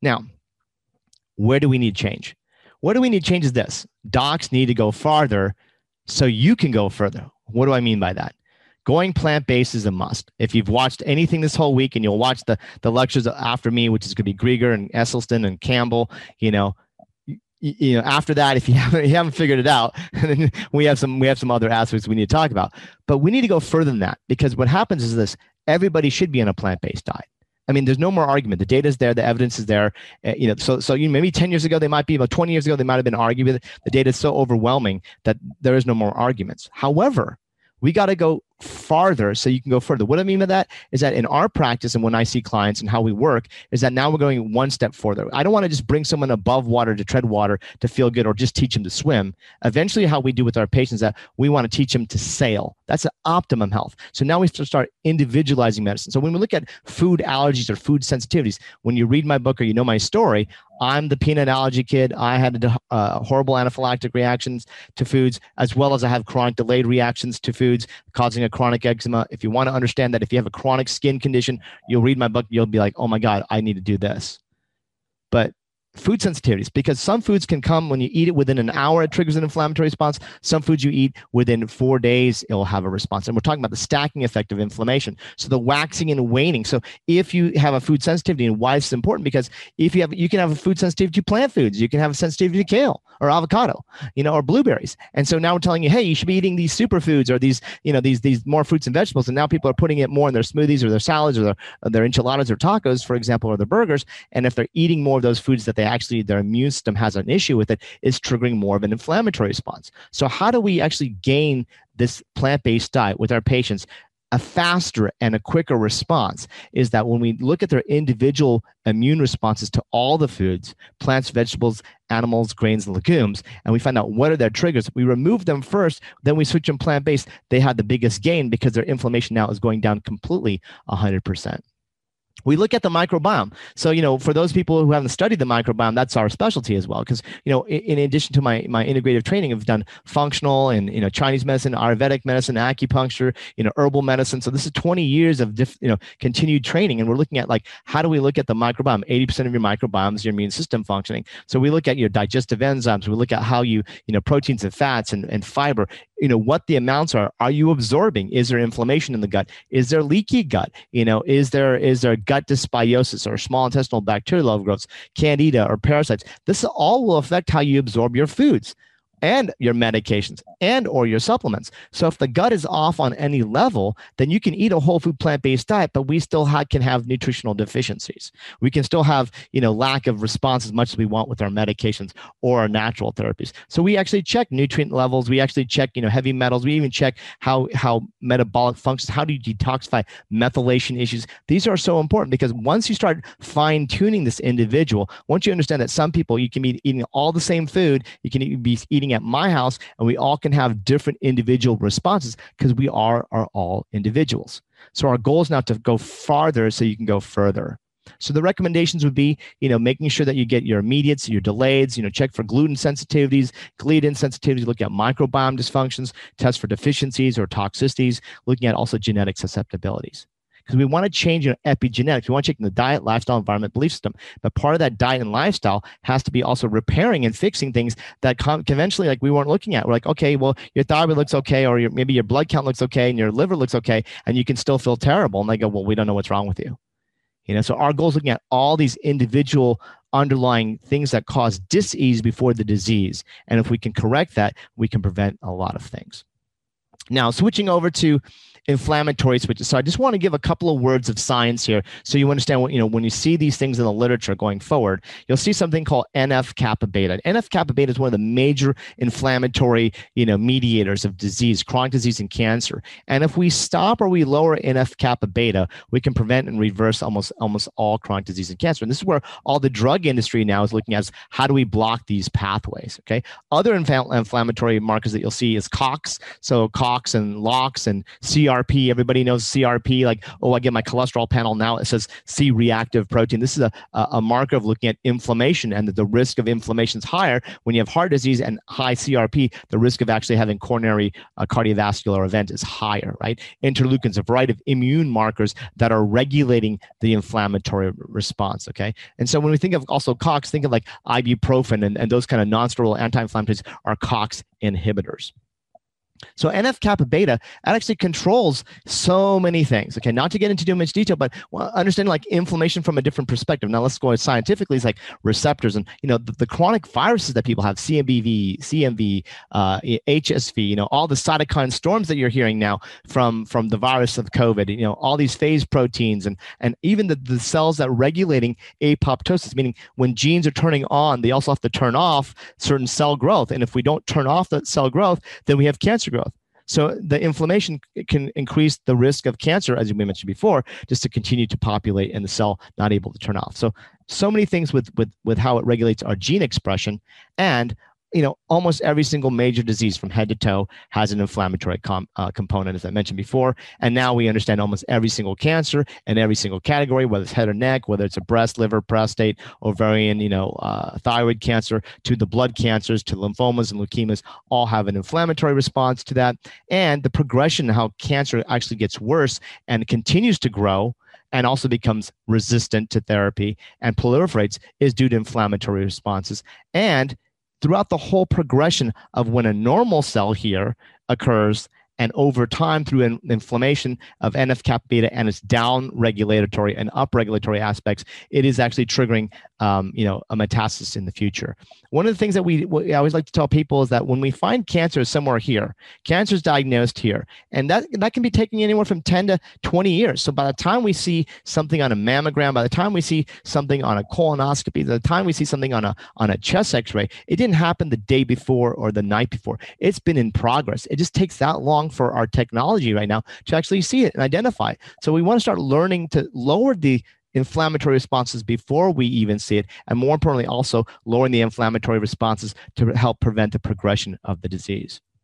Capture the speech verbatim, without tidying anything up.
Now, where do we need change? What do we need change is this. Docs need to go farther so you can go further. What do I mean by that? Going plant-based is a must. If you've watched anything this whole week, and you'll watch the, the lectures after me, which is going to be Grieger and Esselstyn and Campbell, you know, you, you know, after that, if you haven't, you haven't figured it out, then we have some we have some other aspects we need to talk about. But we need to go further than that, because what happens is this: everybody should be on a plant-based diet. I mean, there's no more argument. The data is there. The evidence is there. Uh, you know, so so you know, maybe ten years ago they might be, about twenty years ago they might have been arguing with it. The data is so overwhelming that there is no more arguments. However, we got to go farther so you can go further. What I mean by that is that in our practice, and when I see clients and how we work, is that now we're going one step further. I don't want to just bring someone above water to tread water to feel good, or just teach them to swim. Eventually, how we do with our patients, that we want to teach them to sail. That's the optimum health. So now we start individualizing medicine. So when we look at food allergies or food sensitivities, when you read my book or you know my story, I'm the peanut allergy kid. I had uh, horrible anaphylactic reactions to foods, as well as I have chronic delayed reactions to foods, causing a chronic eczema. If you want to understand that, if you have a chronic skin condition, you'll read my book, you'll be like, oh my God, I need to do this. But food sensitivities, because some foods can come when you eat it within an hour, it triggers an inflammatory response. Some foods you eat within four days, it'll have a response. And we're talking about the stacking effect of inflammation. So the waxing and waning. So if you have a food sensitivity, and why it's important, because if you have, you can have a food sensitivity to plant foods, you can have a sensitivity to kale or avocado, you know, or blueberries. And so now we're telling you, hey, you should be eating these superfoods, or these, you know, these, these more fruits and vegetables. And now people are putting it more in their smoothies or their salads or their, or their enchiladas or tacos, for example, or their burgers. And if they're eating more of those foods that they actually, their immune system has an issue with, it is triggering more of an inflammatory response. So how do we actually gain this plant-based diet with our patients a faster and a quicker response? Is that when we look at their individual immune responses to all the foods, plants, vegetables, animals, grains, and legumes, and we find out what are their triggers, we remove them first, then we switch them plant-based, they have the biggest gain, because their inflammation now is going down completely one hundred percent. We look at the microbiome. So, you know, for those people who haven't studied the microbiome, that's our specialty as well. Because, you know, in, in addition to my my integrative training, I've done functional and, you know, Chinese medicine, Ayurvedic medicine, acupuncture, you know, herbal medicine. So this is twenty years of, diff, you know, continued training. And we're looking at, like, how do we look at the microbiome? eighty percent of your microbiome is your immune system functioning. So we look at your digestive enzymes. We look at how you, you know, proteins and fats and, and fiber, you know, what the amounts are. Are you absorbing? Is there inflammation in the gut? Is there leaky gut? You know, is there, is there gut dysbiosis or small intestinal bacterial overgrowths, candida or parasites? This all will affect how you absorb your foods and your medications and or your supplements. So if the gut is off on any level, then you can eat a whole food plant-based diet, but we still ha- can have nutritional deficiencies. We can still have, you know, lack of response as much as we want with our medications or our natural therapies. So we actually check nutrient levels. We actually check, you know, heavy metals. We even check how, how metabolic functions. How do you detoxify methylation issues? These are so important, because once you start fine-tuning this individual, once you understand that some people, you can be eating all the same food, you can be eating at my house, and we all can have different individual responses, because we are, are all individuals. So our goal is now to go farther so you can go further. So the recommendations would be, you know, making sure that you get your immediates, your delayeds, you know, check for gluten sensitivities, gliadin sensitivities, look at microbiome dysfunctions, test for deficiencies or toxicities, looking at also genetic susceptibilities. Because we want to change your epigenetics. We want to change the diet, lifestyle, environment, belief system. But part of that diet and lifestyle has to be also repairing and fixing things that con- conventionally, like, we weren't looking at. We're like, okay, well, your thyroid looks okay, or your, maybe your blood count looks okay, and your liver looks okay, and you can still feel terrible. And they go, well, we don't know what's wrong with you. You know, so our goal is looking at all these individual underlying things that cause dis-ease before the disease. And if we can correct that, we can prevent a lot of things. Now, switching over to inflammatory switches. So I just want to give a couple of words of science here, so you understand what, you know, when you see these things in the literature going forward, you'll see something called N F kappa beta. N F kappa beta is one of the major inflammatory, you know, mediators of disease, chronic disease and cancer. And if we stop or we lower N F kappa beta, we can prevent and reverse almost, almost all chronic disease and cancer. And this is where all the drug industry now is looking at, how do we block these pathways, okay? Other infl- inflammatory markers that you'll see is COX, so COX and LOX and C R R P. Everybody knows C R P. Like, oh, I get my cholesterol panel now. It says C-reactive protein. This is a, a marker of looking at inflammation, and that the risk of inflammation is higher when you have heart disease and high C R P. The risk of actually having coronary uh, cardiovascular event is higher, right? Interleukins, a variety of immune markers that are regulating the inflammatory response, okay? And so when we think of also COX, think of like ibuprofen and, and those kind of non-steroidal anti-inflammatories are COX inhibitors. So N F kappa beta, that actually controls so many things. Okay, not to get into too much detail, but understanding like inflammation from a different perspective. Now let's go scientifically. It's like receptors, and you know the, the chronic viruses that people have, C M V, C M V, uh, H S V. You know all the cytokine storms that you're hearing now from from the virus of COVID. You know all these phase proteins, and and even the, the cells that are regulating apoptosis, meaning when genes are turning on, they also have to turn off certain cell growth. And if we don't turn off that cell growth, then we have cancer growth. So the inflammation can increase the risk of cancer, as we mentioned before, just to continue to populate and the cell not able to turn off. So, so many things with, with, with how it regulates our gene expression. And you know, almost every single major disease from head to toe has an inflammatory com, uh, component, as I mentioned before. And now we understand almost every single cancer and every single category, whether it's head or neck, whether it's a breast, liver, prostate, ovarian, you know, uh, thyroid cancer, to the blood cancers, to lymphomas and leukemias, all have an inflammatory response to that. And the progression, how cancer actually gets worse and continues to grow and also becomes resistant to therapy and proliferates, is due to inflammatory responses. And throughout the whole progression of when a normal cell here occurs, and over time through in, inflammation of N F kappa beta and its down regulatory and up regulatory aspects, it is actually triggering um, you know, a metastasis in the future. One of the things that we, we always like to tell people is that when we find cancer somewhere here, cancer is diagnosed here, and that, that can be taking anywhere from ten to twenty years. So by the time we see something on a mammogram, by the time we see something on a colonoscopy, by the time we see something on a, on a chest x-ray, it didn't happen the day before or the night before. It's been in progress. It just takes that long for our technology right now to actually see it and identify it. So we want to start learning to lower the inflammatory responses before we even see it, and more importantly, also lowering the inflammatory responses to help prevent the progression of the disease.